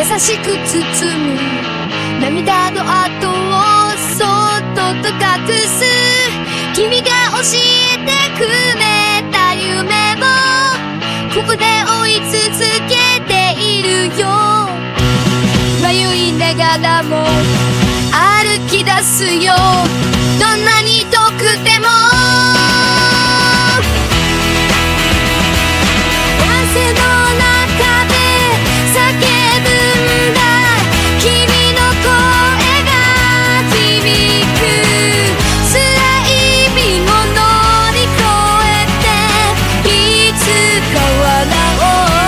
優しく包む涙の跡をそっとと隠す君が教えてくれた夢をここで追い続けているよ迷いながらも歩き出すよどんなに遠くても汗の中で叫ぶんだ君の声が響く辛い日も乗り越えていつか笑お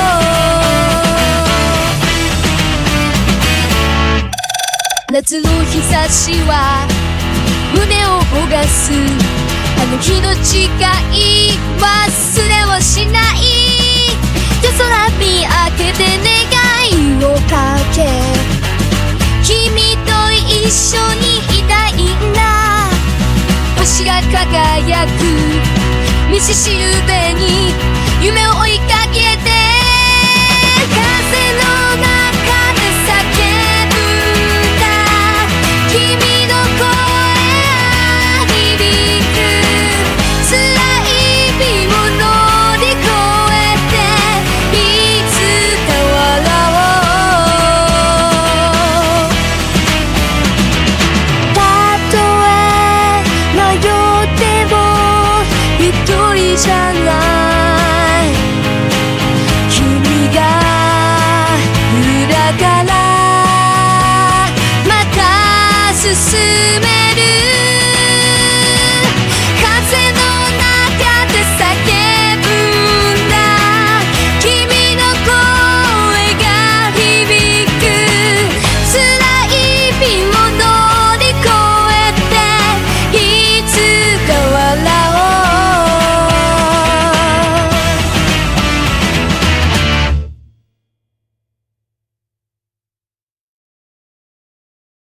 う夏の日差しは胸を焦がすあの日の誓い忘れはしない夜空見上げて願いをかけ君と一緒にいたいんだ星が輝く道しるべに夢を追いか